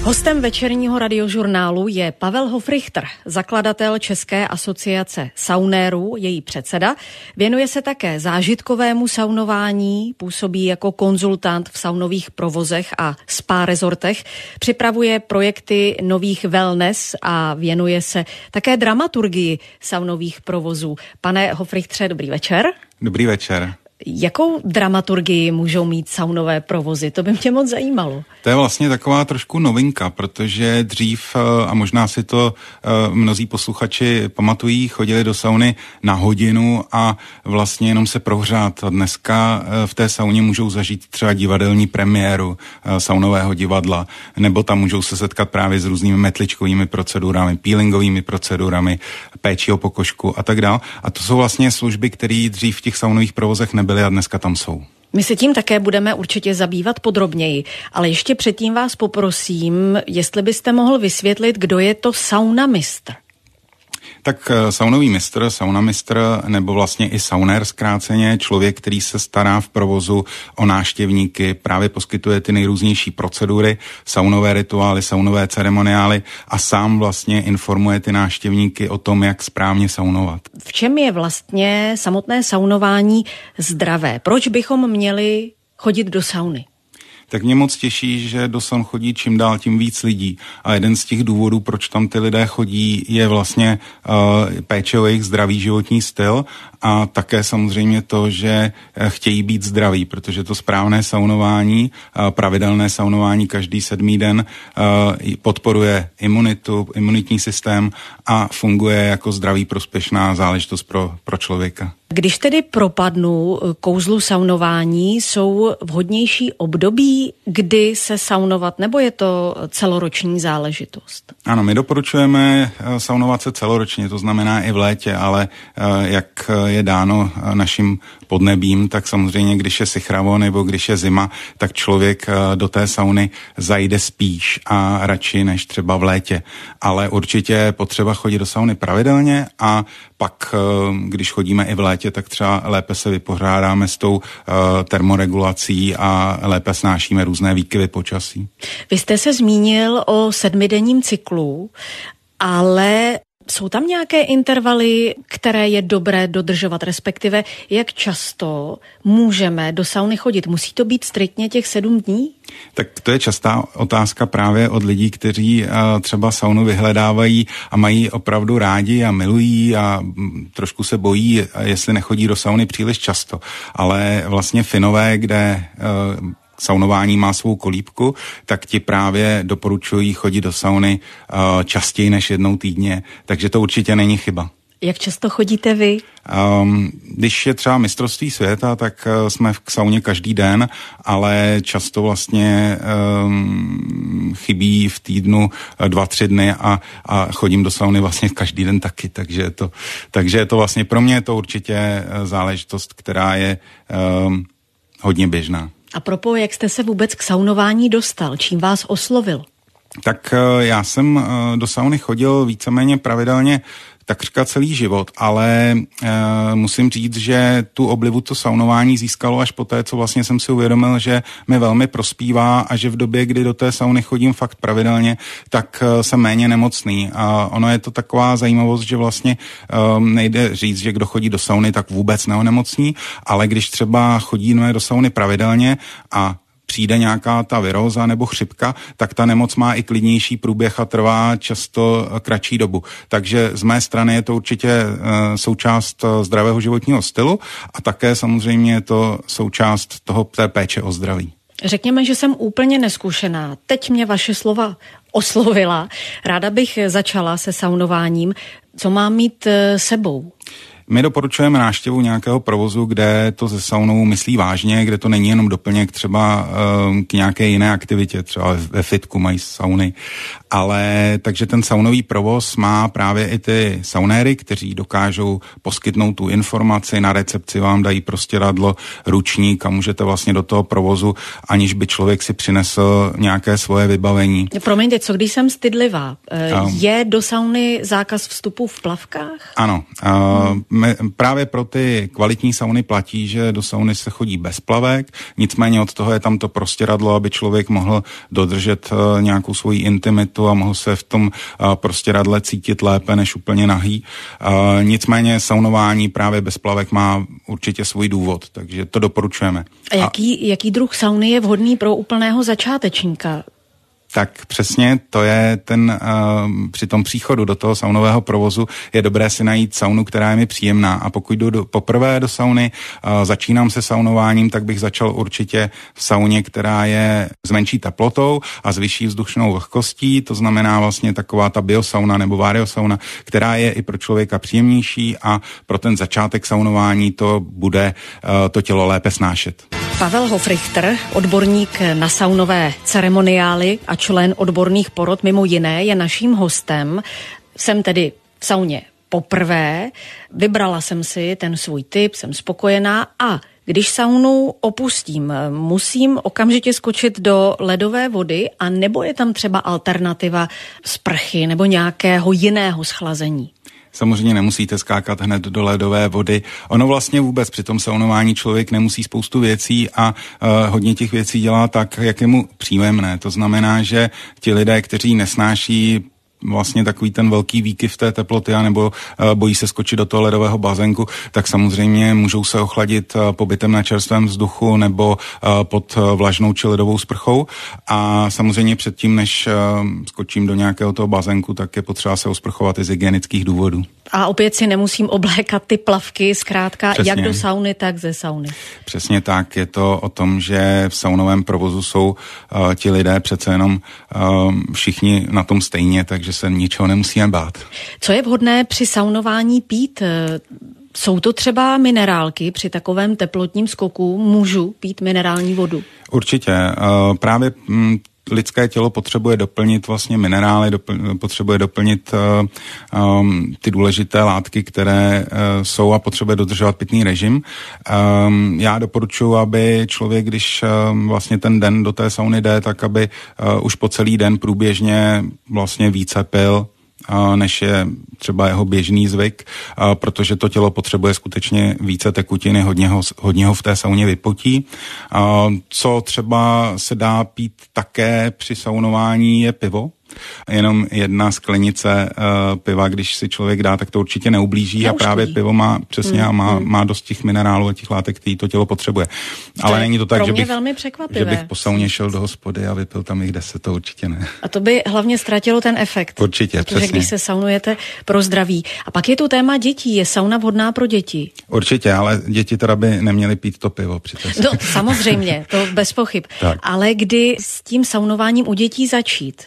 Hostem večerního radiožurnálu je Pavel Hofrichter, zakladatel České asociace saunérů, její předseda. Věnuje se také zážitkovému saunování, působí jako konzultant v saunových provozech a spa rezortech, připravuje projekty nových wellness a věnuje se také dramaturgii saunových provozů. Pane Hofrichtře, dobrý večer. Dobrý večer. Jakou dramaturgii můžou mít saunové provozy? To by mě moc zajímalo. To je vlastně taková trošku novinka, protože dřív, a možná si to mnozí posluchači pamatují, chodili do sauny na hodinu a vlastně jenom se prohřát. A dneska v té sauně můžou zažít třeba divadelní premiéru saunového divadla, nebo tam můžou se setkat právě s různými metličkovými procedurami, peelingovými procedurami, péčí o pokožku a tak dále. A to jsou vlastně služby, které dřív v těch saunových provozech nebyly a dneska tam jsou. My se tím také budeme určitě zabývat podrobněji, ale ještě předtím vás poprosím, jestli byste mohl vysvětlit, kdo je to saunamistr. Tak saunový mistr, saunamistr nebo vlastně i saunér zkráceně, člověk, který se stará v provozu o návštěvníky, právě poskytuje ty nejrůznější procedury, saunové rituály, saunové ceremoniály a sám vlastně informuje ty návštěvníky o tom, jak správně saunovat. V čem je vlastně samotné saunování zdravé? Proč bychom měli chodit do sauny? Tak mě moc těší, že do saun chodí čím dál tím víc lidí. A jeden z těch důvodů, proč tam ty lidé chodí, je vlastně péče o jejich zdravý životní styl a také samozřejmě to, že chtějí být zdraví, protože to správné saunování, pravidelné saunování každý 7. den podporuje imunitu, imunitní systém a funguje jako zdravý prospěšná záležitost pro člověka. Když tedy propadnu kouzlu saunování, jsou vhodnější období, kdy se saunovat, nebo je to celoroční záležitost? Ano, my doporučujeme saunovat se celoročně, to znamená i v létě, ale jak je dáno naším podnebím, tak samozřejmě, když je sichravo nebo když je zima, tak člověk do té sauny zajde spíš a radši než třeba v létě. Ale určitě je potřeba chodit do sauny pravidelně a pak, když chodíme i v létě, tak třeba lépe se vypořádáme s tou termoregulací a lépe snášíme různé výkyvy počasí. Vy jste se zmínil o 7denním cyklu, ale jsou tam nějaké intervaly, které je dobré dodržovat, respektive jak často můžeme do sauny chodit? Musí to být striktně těch 7 dní? Tak to je častá otázka právě od lidí, kteří třeba saunu vyhledávají a mají opravdu rádi a milují a trošku se bojí, jestli nechodí do sauny příliš často. Ale vlastně Finové, kde saunování má svou kolíbku, tak ti právě doporučují chodit do sauny častěji než jednou týdně, takže to určitě není chyba. Jak často chodíte vy? Když je třeba mistrovství světa, tak jsme v sauně každý den, ale často vlastně chybí v týdnu 2-3 dny a chodím do sauny vlastně každý den taky, takže je to vlastně pro mě je to určitě záležitost, která je hodně běžná. A propos, jak jste se vůbec k saunování dostal? Čím vás oslovil? Tak já jsem do sauny chodil víceméně pravidelně takřka celý život, ale musím říct, že tu oblibu to saunování získalo až poté, co vlastně jsem si uvědomil, že mi velmi prospívá a že v době, kdy do té sauny chodím fakt pravidelně, tak jsem méně nemocný. A ono je to taková zajímavost, že vlastně nejde říct, že kdo chodí do sauny, tak vůbec neonemocní, ale když třeba chodíme do sauny pravidelně a přijde nějaká ta viróza nebo chřipka, tak ta nemoc má i klidnější průběh a trvá často kratší dobu. Takže z mé strany je to určitě součást zdravého životního stylu a také samozřejmě je to součást té péče o zdraví. Řekněme, že jsem úplně neskušená. Teď mě vaše slova oslovila. Ráda bych začala se saunováním. Co mám mít sebou? My doporučujeme návštěvu nějakého provozu, kde to se saunou myslí vážně, kde to není jenom doplněk třeba k nějaké jiné aktivitě, třeba ve fitku mají sauny, ale takže ten saunový provoz má právě i ty saunéry, kteří dokážou poskytnout tu informaci, na recepci vám dají prostěradlo, ručník a můžete vlastně do toho provozu, aniž by člověk si přinesl nějaké svoje vybavení. Promiňte, co když jsem stydlivá? Je do sauny zákaz vstupu v plavkách? Ano, právě pro ty kvalitní sauny platí, že do sauny se chodí bez plavek, nicméně od toho je tam to prostěradlo, aby člověk mohl dodržet nějakou svoji intimitu a mohl se v tom prostěradle cítit lépe než úplně nahý. Nicméně saunování právě bez plavek má určitě svůj důvod, takže to doporučujeme. A jaký druh sauny je vhodný pro úplného začátečníka? Tak přesně, to je při tom příchodu do toho saunového provozu je dobré si najít saunu, která je mi příjemná, a pokud jdu poprvé do sauny, začínám se saunováním, tak bych začal určitě v sauně, která je s menší teplotou a s vyšší vzdušnou vlhkostí, to znamená vlastně taková ta biosauna nebo variosauna, která je i pro člověka příjemnější a pro ten začátek saunování to bude to tělo lépe snášet. Pavel Hofrichter, odborník na saunové ceremoniály a člen odborných porot mimo jiné, je naším hostem. Jsem tedy v sauně poprvé, vybrala jsem si ten svůj typ, jsem spokojená a když saunu opustím, musím okamžitě skočit do ledové vody a nebo je tam třeba alternativa sprchy nebo nějakého jiného schlazení? Samozřejmě nemusíte skákat hned do ledové vody. Ono vlastně vůbec při tom saunování člověk nemusí spoustu věcí a hodně těch věcí dělá tak, jak je mu příjemné. To znamená, že ti lidé, kteří nesnáší vlastně takový ten velký výkyv té teploty nebo bojí se skočit do toho ledového bazénku, tak samozřejmě můžou se ochladit pobytem na čerstvém vzduchu nebo pod vlažnou či ledovou sprchou. A samozřejmě předtím, než skočím do nějakého toho bazénku, tak je potřeba se osprchovat i z hygienických důvodů. A opět si nemusím oblékat ty plavky, zkrátka přesně. Jak do sauny, tak ze sauny. Přesně tak, je to o tom, že v saunovém provozu jsou ti lidé přece jenom všichni na tom stejně, takže se ničeho nemusíme bát. Co je vhodné při saunování pít? Jsou to třeba minerálky při takovém teplotním skoku? Můžu pít minerální vodu? Určitě. Právě lidské tělo potřebuje doplnit vlastně minerály, potřebuje doplnit ty důležité látky, které jsou a potřebuje dodržovat pitný režim. Já doporučuji, aby člověk, když vlastně ten den do té sauny jde, tak aby už po celý den průběžně vlastně více pil, než je třeba jeho běžný zvyk, protože to tělo potřebuje skutečně více tekutiny, hodně ho v té sauně vypotí. Co třeba se dá pít také při saunování je pivo. Jenom jedna sklenice piva, když si člověk dá, tak to určitě neublíží a právě pivo má přesně a má dost těch minerálů a těch látek, který to tělo potřebuje. Ale není to tak, že bych po sauně šel do hospody a vypil tam jich 10, to určitě ne. A to by hlavně ztratilo ten efekt. Určitě, protože přesně. Když se saunujete pro zdraví. A pak je tu téma dětí. Je sauna vhodná pro děti? Určitě, ale děti teda by neměly pít to pivo. No, samozřejmě, to bez pochyb. Ale kdy s tím saunováním u dětí začít?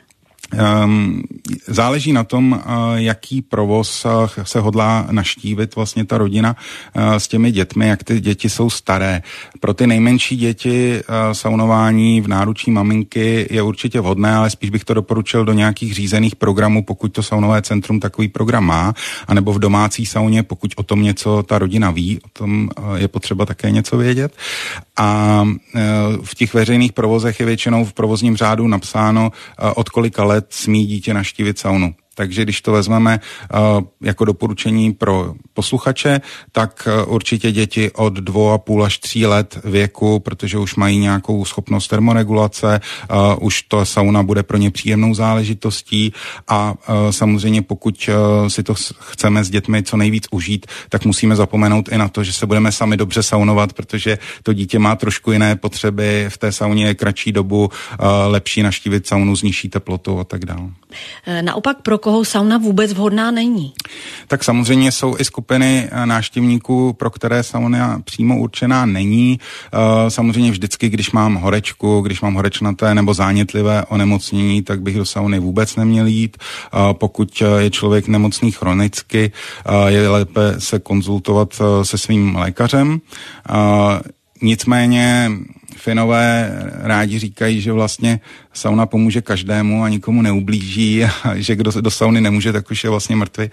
Záleží na tom, jaký provoz se hodlá navštívit vlastně ta rodina s těmi dětmi, jak ty děti jsou staré. Pro ty nejmenší děti saunování v náručí maminky je určitě vhodné, ale spíš bych to doporučil do nějakých řízených programů, pokud to saunové centrum takový program má, anebo v domácí sauně, pokud o tom něco ta rodina ví, o tom je potřeba také něco vědět. A v těch veřejných provozech je většinou v provozním řádu napsáno, od kolika let smí dítě navštívit saunu. Takže když to vezmeme jako doporučení pro posluchače, tak určitě děti od 2,5 až 3 let věku, protože už mají nějakou schopnost termoregulace, už to sauna bude pro ně příjemnou záležitostí a samozřejmě pokud si to chceme s dětmi co nejvíc užít, tak musíme zapomenout i na to, že se budeme sami dobře saunovat, protože to dítě má trošku jiné potřeby, v té sauně je kratší dobu, lepší navštívit saunu s nižší teplotou a tak dále. Naopak pro koho sauna vůbec vhodná není? Tak samozřejmě jsou i skupiny návštěvníků, pro které sauna přímo určená není. Samozřejmě vždycky, když mám horečnaté nebo zánětlivé onemocnění, tak bych do sauny vůbec neměl jít. Pokud je člověk nemocný chronicky, je lépe se konzultovat se svým lékařem. Nicméně Finové rádi říkají, že vlastně sauna pomůže každému a nikomu neublíží, a že kdo do sauny nemůže, tak už je vlastně mrtvý.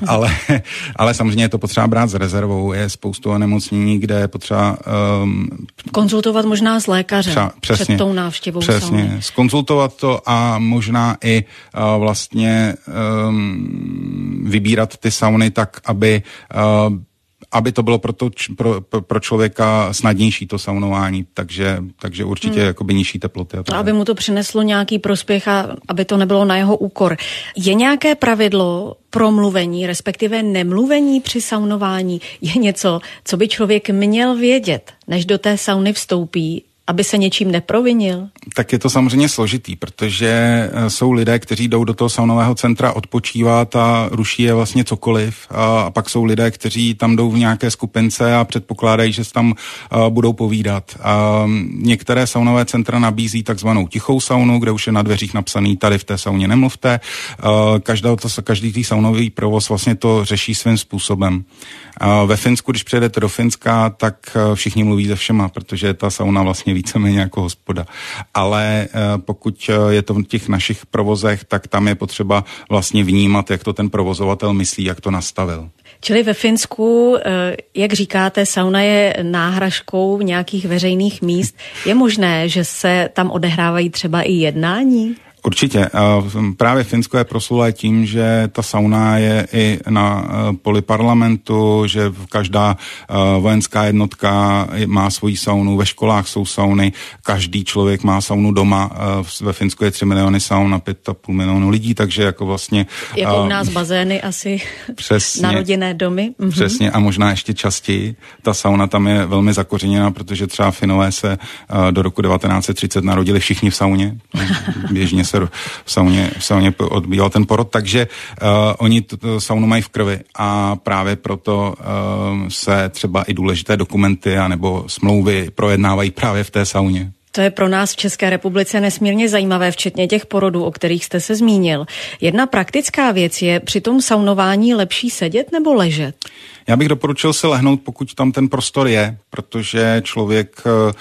Ale samozřejmě je to potřeba brát s rezervou. Je spoustu onemocnění, kde je potřeba konzultovat možná s lékařem před tou návštěvou sauny. Přesně, zkonzultovat to a možná i vlastně vybírat ty sauny tak, aby aby to bylo pro člověka snadnější to saunování, takže určitě jakoby nižší teploty. A aby mu to přineslo nějaký prospěch a aby to nebylo na jeho úkor. Je nějaké pravidlo pro mluvení, respektive nemluvení při saunování? Je něco, co by člověk měl vědět, než do té sauny vstoupí, aby se něčím neprovinil? Tak je to samozřejmě složitý, protože jsou lidé, kteří jdou do toho saunového centra odpočívat a ruší je vlastně cokoliv. A pak jsou lidé, kteří tam jdou v nějaké skupince a předpokládají, že se tam budou povídat. A některé saunové centra nabízí takzvanou tichou saunu, kde už je na dveřích napsaný tady v té sauně nemluvte. Každý tý saunový provoz vlastně to řeší svým způsobem. Ve Finsku, když přijedete do Finska, tak všichni mluví se všema, protože ta sauna vlastně víceméně jako hospoda. Ale pokud je to v těch našich provozech, tak tam je potřeba vlastně vnímat, jak to ten provozovatel myslí, jak to nastavil. Čili ve Finsku, jak říkáte, sauna je náhražkou nějakých veřejných míst. Je možné, že se tam odehrávají třeba i jednání? Určitě. Právě Finsko je proslulé tím, že ta sauna je i na poli parlamentu, že každá vojenská jednotka má svoji saunu, ve školách jsou sauny, každý člověk má saunu doma. Ve Finsku je 3 miliony saun a 5,5 milionu lidí, takže jako vlastně... Jako u nás bazény asi na rodinné domy. Přesně a možná ještě častěji. Ta sauna tam je velmi zakořeněná, protože třeba Finové se do roku 1930 narodili všichni v sauně. Běžně se v sauně odbýval ten porod, takže oni tu saunu mají v krvi a právě proto se třeba i důležité dokumenty anebo smlouvy projednávají právě v té sauně. To je pro nás v České republice nesmírně zajímavé, včetně těch porodů, o kterých jste se zmínil. Jedna praktická věc je při tom saunování lepší sedět nebo ležet? Já bych doporučil si lehnout, pokud tam ten prostor je, protože člověk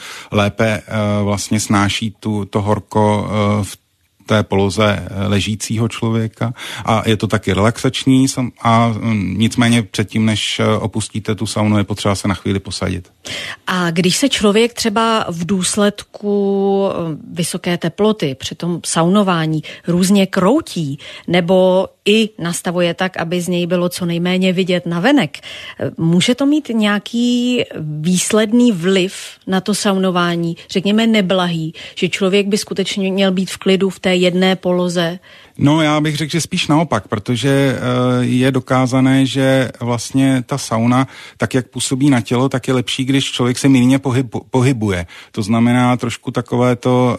lépe vlastně snáší to horko v té poloze ležícího člověka a je to taky relaxační a nicméně předtím, než opustíte tu saunu, je potřeba se na chvíli posadit. A když se člověk třeba v důsledku vysoké teploty při tom saunování různě kroutí nebo i nastavuje tak, aby z něj bylo co nejméně vidět navenek, může to mít nějaký výsledný vliv na to saunování, řekněme neblahý, že člověk by skutečně měl být v klidu v té jedné poloze? No, já bych řekl, že spíš naopak, protože je dokázané, že vlastně ta sauna, tak jak působí na tělo, tak je lepší, když člověk se mírně pohybuje. To znamená trošku takové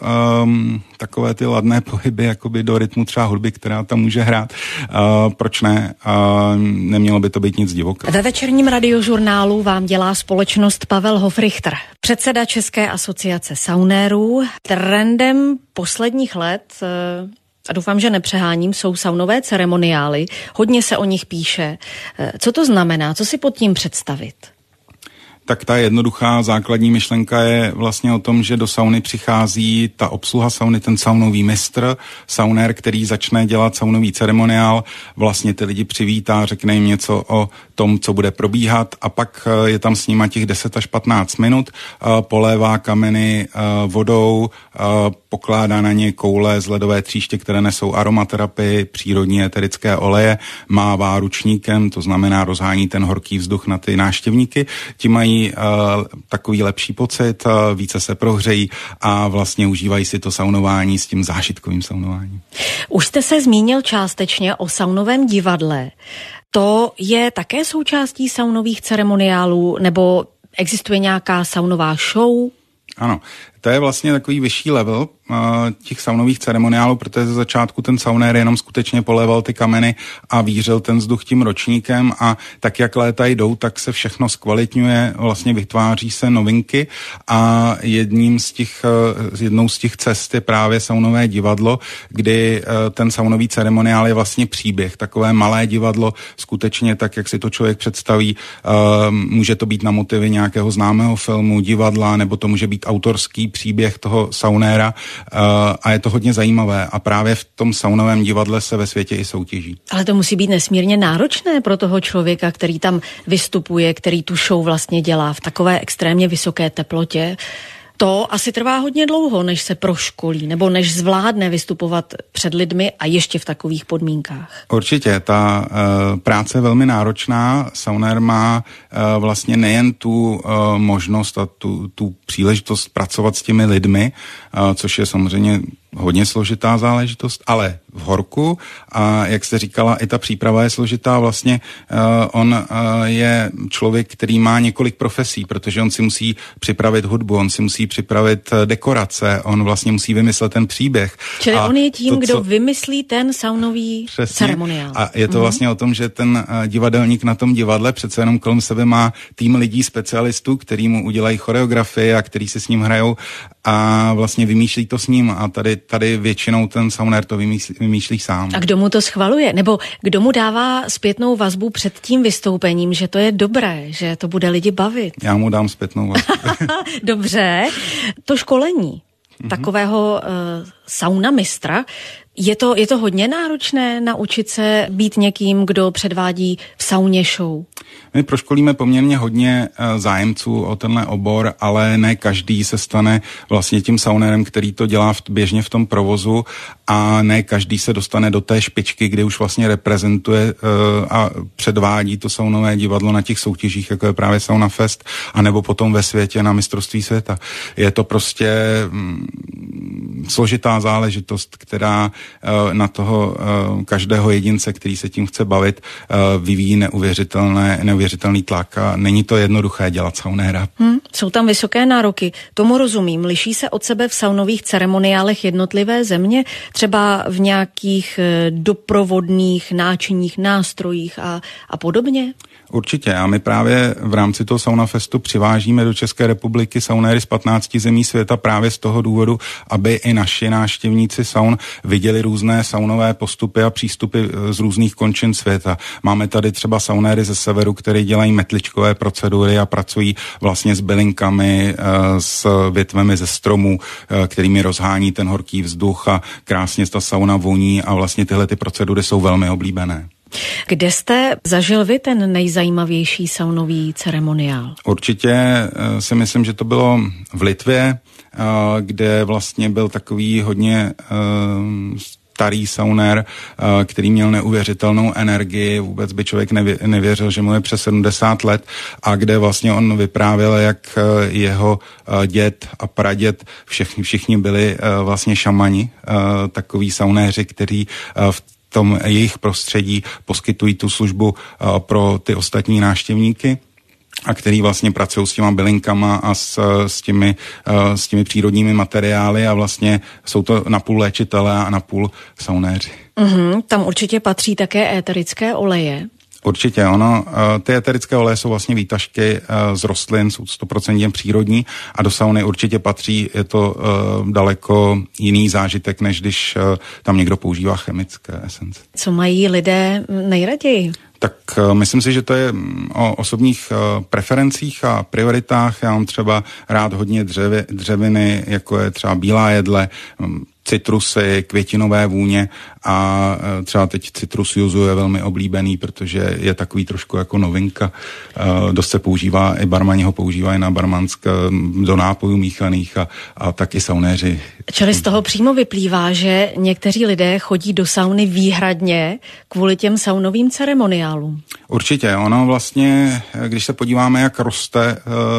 ty ladné pohyby, jakoby do rytmu třeba hudby, která tam může hrát. Proč ne? Nemělo by to být nic divokého. Ve večerním radiožurnálu vám dělá společnost Pavel Hofrichter, předseda České asociace saunérů. Trendem posledních let, a doufám, že nepřeháním, jsou saunové ceremoniály. Hodně se o nich píše. Co to znamená? Co si pod tím představit? Tak ta jednoduchá základní myšlenka je vlastně o tom, že do sauny přichází ta obsluha sauny, ten saunový mistr, saunér, který začne dělat saunový ceremoniál, vlastně ty lidi přivítá, řekne jim něco o tom, co bude probíhat a pak je tam s nima těch 10 až 15 minut, polévá kameny vodou, pokládá na ně koule z ledové tříště, které nesou aromaterapii, přírodní eterické oleje, mává ručníkem, to znamená rozhání ten horký vzduch na ty návštěvníky, ti mají takový lepší pocit, více se prohřejí a vlastně užívají si to saunování s tím zážitkovým saunováním. Už jste se zmínil částečně o saunovém divadle. To je také součástí saunových ceremoniálů, nebo existuje nějaká saunová show? Ano, to je vlastně takový vyšší level těch saunových ceremoniálů, protože ze začátku ten saunér jenom skutečně poléval ty kameny a vířil ten vzduch tím ročníkem a tak, jak léta jdou, tak se všechno zkvalitňuje, vlastně vytváří se novinky a jednou z těch cest je právě saunové divadlo, kdy ten saunový ceremoniál je vlastně příběh, takové malé divadlo, skutečně tak, jak si to člověk představí, může to být na motivy nějakého známého filmu, divadla, nebo to může být autorský příběh toho saunéra a je to hodně zajímavé a právě v tom saunovém divadle se ve světě i soutěží. Ale to musí být nesmírně náročné pro toho člověka, který tam vystupuje, který tu show vlastně dělá v takové extrémně vysoké teplotě. To asi trvá hodně dlouho, než se proškolí, nebo než zvládne vystupovat před lidmi a ještě v takových podmínkách. Určitě, ta práce je velmi náročná. Saunér má vlastně nejen tu možnost a tu příležitost pracovat s těmi lidmi, což je samozřejmě hodně složitá záležitost, ale v horku a jak jste říkala, i ta příprava je složitá. Vlastně on je člověk, který má několik profesí, protože on si musí připravit hudbu, on si musí připravit dekorace, on vlastně musí vymyslet ten příběh. Čili on je tím, kdo vymyslí ten saunový ceremoniál. A je to vlastně o tom, že ten divadelník na tom divadle přece jenom kolem sebe má tým lidí, specialistů, který mu udělají choreografii a který si s ním hrajou a vlastně vymýšlí to s ním a tady většinou ten saunér to vymýšlí sám. A kdo mu to schvaluje? Nebo kdo mu dává zpětnou vazbu před tím vystoupením, že to je dobré, že to bude lidi bavit? Já mu dám zpětnou vazbu. Dobře. To školení takového saunamistra, je to hodně náročné naučit se být někým, kdo předvádí v sauně show? My proškolíme poměrně hodně zájemců o tenhle obor, ale ne každý se stane vlastně tím saunérem, který to dělá běžně v tom provozu a ne každý se dostane do té špičky, kdy už vlastně reprezentuje a předvádí to saunové divadlo na těch soutěžích, jako je právě Sauna Fest, anebo potom ve světě na mistrovství světa. Je to prostě složitá záležitost, která na toho každého jedince, který se tím chce bavit, vyvíjí neuvěřitelný tlak a není to jednoduché dělat saunéra. Jsou tam vysoké nároky, tomu rozumím. Liší se od sebe v saunových ceremoniálech jednotlivé země, třeba v nějakých doprovodných náčiních, nástrojích a podobně? Určitě a my právě v rámci toho Sauna Festu přivážíme do České republiky saunéry z 15 zemí světa právě z toho důvodu, aby i naši návštěvníci saun viděli různé saunové postupy a přístupy z různých končin světa. Máme tady třeba saunéry ze severu, které dělají metličkové procedury a pracují vlastně s bylinkami, s větvemi ze stromů, kterými rozhání ten horký vzduch a krásně ta sauna voní a vlastně tyhle ty procedury jsou velmi oblíbené. Kde jste zažil vy ten nejzajímavější saunový ceremoniál? Určitě si myslím, že to bylo v Litvě, kde vlastně byl takový hodně starý saunér, který měl neuvěřitelnou energii, vůbec by člověk nevěřil, že mu je přes 70 let a kde vlastně on vyprávěl, jak jeho děd a praděd všichni byli vlastně šamani, takoví saunéři, kteří v tom jejich prostředí poskytují tu službu pro ty ostatní návštěvníky a který vlastně pracují s těma bylinkama a s těmi přírodními materiály a vlastně jsou to napůl léčitelé a napůl saunéři. Tam určitě patří také éterické oleje. Určitě, ty eterické oleje jsou vlastně výtažky z rostlin, jsou 100% přírodní a do sauny určitě patří, je to daleko jiný zážitek, než když tam někdo používá chemické esence. Co mají lidé nejraději? Tak myslím si, že to je o osobních preferencích a prioritách. Já mám třeba rád hodně dřeviny, jako je třeba bílá jedle, citrusy, květinové vůně a třeba teď citrus yuzu je velmi oblíbený, protože je takový trošku jako novinka. Dost se používá, i barmani ho používají na barmansk do nápojů míchaných a taky saunéři. Čili z toho přímo vyplývá, že někteří lidé chodí do sauny výhradně kvůli těm saunovým ceremoniálům. Určitě, ono vlastně, když se podíváme, jak roste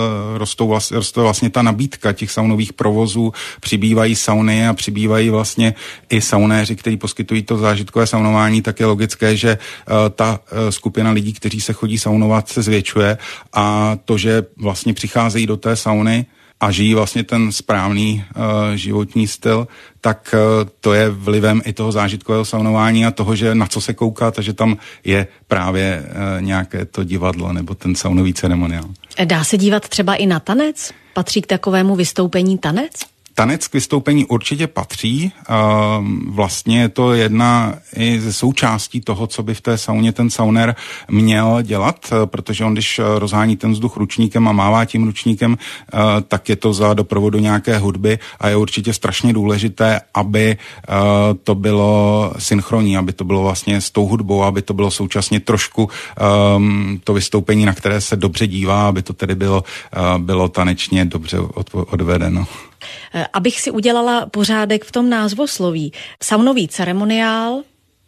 vlastně ta nabídka těch saunových provozů, přibývají sauny a přibývají vlastně i saunéři, kteří poskytují to zážitkové saunování, tak je logické, že ta skupina lidí, kteří se chodí saunovat, se zvětšuje a to, že vlastně přicházejí do té sauny a žijí vlastně ten správný životní styl, tak to je vlivem i toho zážitkového saunování a toho, že na co se kouká, takže tam je právě nějaké to divadlo nebo ten saunový ceremoniál. Dá se dívat třeba i na tanec? Patří k takovému vystoupení tanec? Tanec k vystoupení určitě patří. Vlastně je to jedna i ze součástí toho, co by v té sauně ten saunér měl dělat, protože on, když rozhání ten vzduch ručníkem a mává tím ručníkem, tak je to za doprovodu nějaké hudby a je určitě strašně důležité, aby to bylo synchronní, aby to bylo vlastně s tou hudbou, aby to bylo současně trošku to vystoupení, na které se dobře dívá, aby to tedy bylo tanečně dobře odvedeno. Abych si udělala pořádek v tom názvosloví. Saunový ceremoniál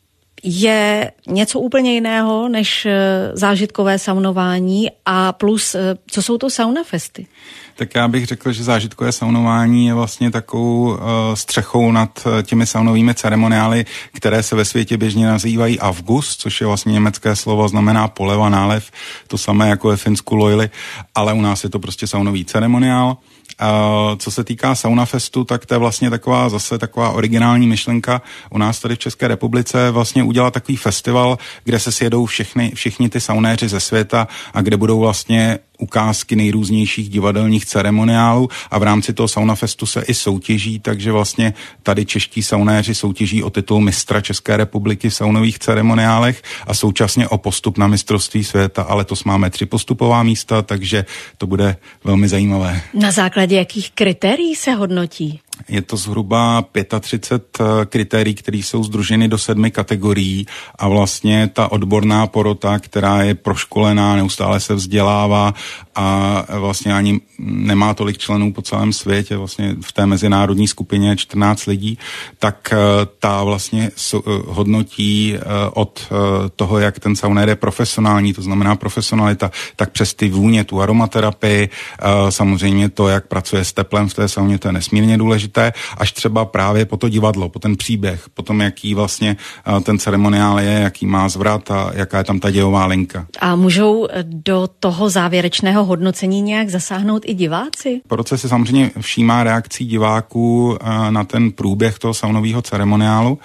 je něco úplně jiného než zážitkové saunování a plus, co jsou to saunafesty? Tak já bych řekl, že zážitkové saunování je vlastně takovou střechou nad těmi saunovými ceremoniály, které se ve světě běžně nazývají August, což je vlastně německé slovo, znamená poleva, nálev, to samé jako ve Finsku lojly, ale u nás je to prostě saunový ceremoniál. Co se týká saunafestu, tak to je vlastně taková originální myšlenka u nás tady v České republice vlastně udělat takový festival, kde se sjedou všichni ty saunéři ze světa a kde budou vlastně ukázky nejrůznějších divadelních ceremoniálů a v rámci toho saunafestu se i soutěží, takže vlastně tady čeští saunéři soutěží o titul mistra České republiky v saunových ceremoniálech a současně o postup na mistrovství světa, ale letos máme 3 postupová místa, takže to bude velmi zajímavé. Na základě jakých kritérií se hodnotí? Je to zhruba 35 kritérií, které jsou sdruženy do 7 kategorií a vlastně ta odborná porota, která je proškolená, neustále se vzdělává a vlastně ani nemá tolik členů po celém světě, vlastně v té mezinárodní skupině 14 lidí, tak ta vlastně hodnotí od toho, jak ten saunér je profesionální, to znamená profesionalita, tak přes ty vůně, tu aromaterapii, samozřejmě to, jak pracuje s teplem v té sauně, to je nesmírně důležité, až třeba právě po to divadlo, po ten příběh, po tom, jaký vlastně ten ceremoniál je, jaký má zvrat a jaká je tam ta dějová linka. A můžou do toho závěrečného hodnocení nějak zasáhnout i diváci? Porota se samozřejmě všímá reakcí diváků na ten průběh toho saunového ceremoniálu.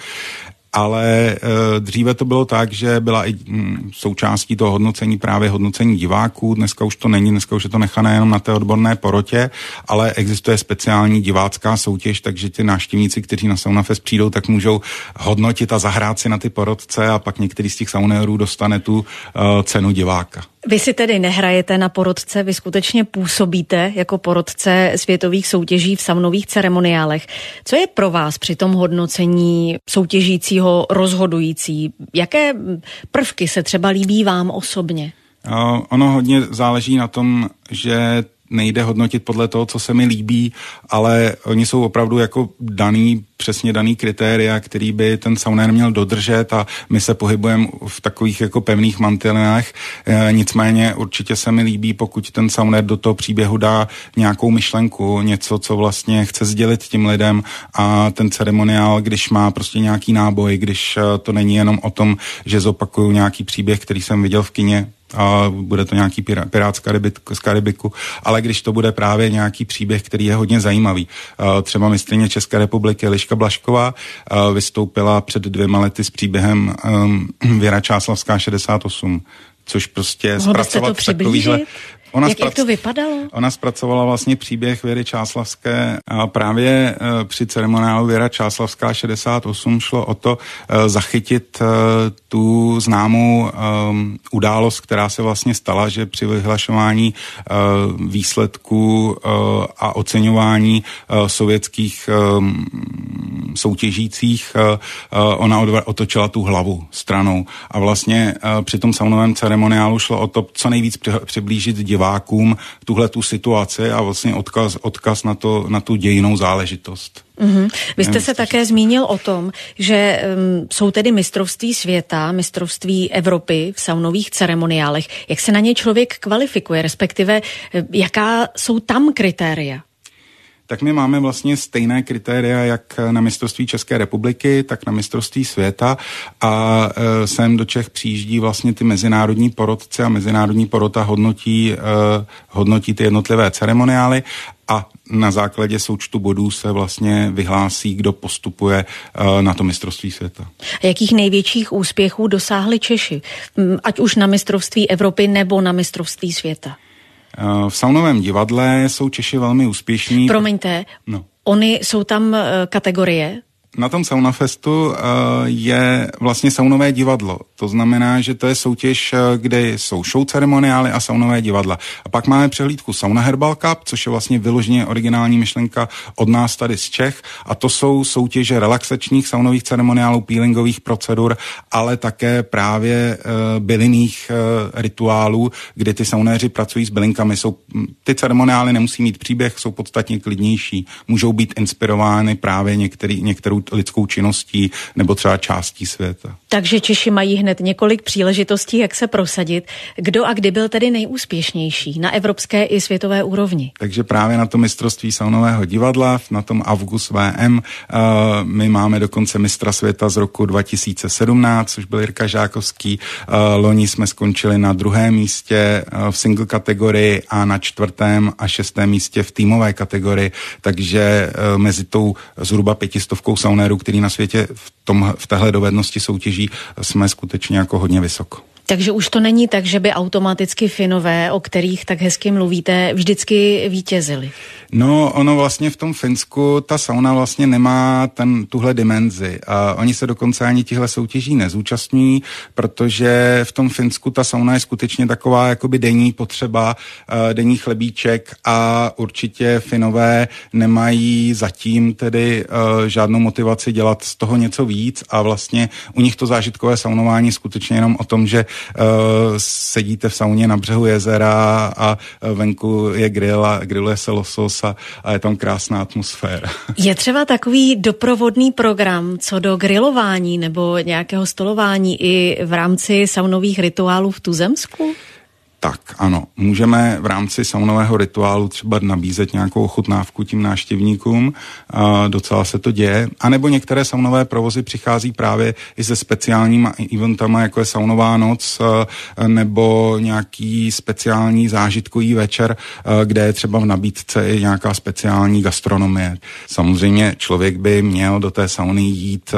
Ale dříve to bylo tak, že byla i součástí toho hodnocení právě hodnocení diváků. Dneska už to není, dneska už je to nechané jenom na té odborné porotě, ale existuje speciální divácká soutěž, takže ti návštěvníci, kteří na Saunafest přijdou, tak můžou hodnotit a zahrát si na ty porotce a pak některý z těch saunérů dostane tu cenu diváka. Vy si tedy nehrajete na porotce, vy skutečně působíte jako porotce světových soutěží v saunových ceremoniálech. Co je pro vás při tom hodnocení soutěžícího rozhodující? Jaké prvky se třeba líbí vám osobně? Ono hodně záleží na tom, že nejde hodnotit podle toho, co se mi líbí, ale oni jsou opravdu jako přesně daný kritéria, který by ten saunér měl dodržet a my se pohybujeme v takových jako pevných mantinelech. Nicméně určitě se mi líbí, pokud ten saunér do toho příběhu dá nějakou myšlenku, něco, co vlastně chce sdělit tím lidem a ten ceremoniál, když má prostě nějaký náboj, když to není jenom o tom, že zopakuju nějaký příběh, který jsem viděl v kině, a bude to nějaký pirát z Karibiku, ale když to bude právě nějaký příběh, který je hodně zajímavý. Třeba mistryně České republiky Eliška Blažková vystoupila před 2 lety s příběhem Věra Čáslavská 68, což prostě zpracovat takovýhle... Jak to vypadalo? Ona zpracovala vlastně příběh Věry Čáslavské a právě při ceremoniálu Věra Čáslavská 68 šlo o to zachytit tu známou událost, která se vlastně stala, že při vyhlašování výsledků a oceňování sovětských soutěžících ona otočila tu hlavu stranou a vlastně při tom saunovém ceremoniálu šlo o to, co nejvíc přiblížit divákům tuhletu situaci a vlastně odkaz na tu dějinnou záležitost. Mm-hmm. Vy jste se také zmínil o tom, že jsou tedy mistrovství světa, mistrovství Evropy v saunových ceremoniálech. Jak se na ně člověk kvalifikuje, respektive jaká jsou tam kritéria? Tak my máme vlastně stejné kritéria jak na mistrovství České republiky, tak na mistrovství světa a sem do Čech přijíždí vlastně ty mezinárodní porotce a mezinárodní porota hodnotí ty jednotlivé ceremoniály a na základě součtu bodů se vlastně vyhlásí, kdo postupuje na to mistrovství světa. A jakých největších úspěchů dosáhli Češi, ať už na mistrovství Evropy nebo na mistrovství světa? V saunovém divadle jsou Češi velmi úspěšní. Promiňte, Ony jsou tam kategorie? Na tom Saunafestu je vlastně saunové divadlo. To znamená, že to je soutěž, kde jsou show ceremoniály a saunové divadla. A pak máme přehlídku Sauna Herbal Cup, což je vlastně vyloženě originální myšlenka od nás tady z Čech. A to jsou soutěže relaxačních saunových ceremoniálů, peelingových procedur, ale také právě bylinných rituálů, kdy ty saunéři pracují s bylinkami. Ty ceremoniály nemusí mít příběh, jsou podstatně klidnější. Můžou být inspirovány právě některou lidskou činností nebo třeba částí světa. Takže Češi mají hned několik příležitostí, jak se prosadit. Kdo a kdy byl tedy nejúspěšnější na evropské i světové úrovni? Takže právě na tom mistrovství saunového divadla, na tom Avgus VM, my máme dokonce mistra světa z roku 2017, což byl Jirka Žákovský. Loni jsme skončili na 2. místě v single kategorii a na 4. a 6. místě v týmové kategorii, takže mezi tou zhruba 500 saunérů, který na světě v téhle dovednosti soutěží, jsme skutečně jako hodně vysoko. Takže už to není tak, že by automaticky Finové, o kterých tak hezky mluvíte, vždycky vítězili. No, ono vlastně v tom Finsku ta sauna vlastně nemá tuhle dimenzi. A oni se dokonce ani tihle soutěží nezúčastní, protože v tom Finsku ta sauna je skutečně taková jakoby denní potřeba, denní chlebíček a určitě Finové nemají zatím tedy žádnou motivaci dělat z toho něco víc a vlastně u nich to zážitkové saunování je skutečně jenom o tom, že sedíte v sauně na břehu jezera a venku je grill a grilluje se losos a je tam krásná atmosféra. Je třeba takový doprovodný program co do grilování nebo nějakého stolování i v rámci saunových rituálů v tuzemsku? Tak ano, můžeme v rámci saunového rituálu třeba nabízet nějakou ochutnávku tím návštěvníkům, docela se to děje, anebo některé saunové provozy přichází právě i se speciálníma eventama, jako je saunová noc, nebo nějaký speciální zážitkový večer, kde je třeba v nabídce i nějaká speciální gastronomie. Samozřejmě člověk by měl do té sauny jít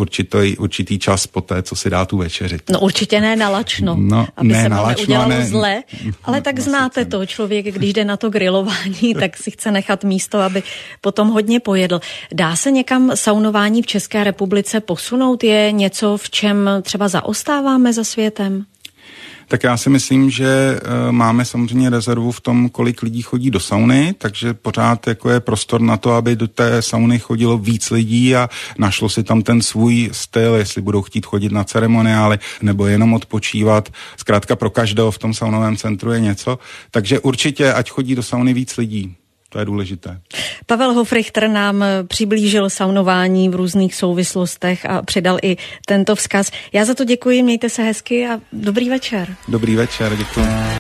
určitý čas po té, co si dá tu večeři. No určitě ne nalačno, aby se mu neudělalo zle. Ale tak znáte to, člověk, když jde na to grilování, tak si chce nechat místo, aby potom hodně pojedl. Dá se někam saunování v České republice posunout? Je něco, v čem třeba zaostáváme za světem? Tak já si myslím, že máme samozřejmě rezervu v tom, kolik lidí chodí do sauny, takže pořád jako je prostor na to, aby do té sauny chodilo víc lidí a našlo si tam ten svůj styl, jestli budou chtít chodit na ceremoniály nebo jenom odpočívat. Zkrátka pro každého v tom saunovém centru je něco, takže určitě ať chodí do sauny víc lidí. To je důležité. Pavel Hofrichter nám přiblížil saunování v různých souvislostech a přidal i tento vzkaz. Já za to děkuji, mějte se hezky a dobrý večer. Dobrý večer, děkuji.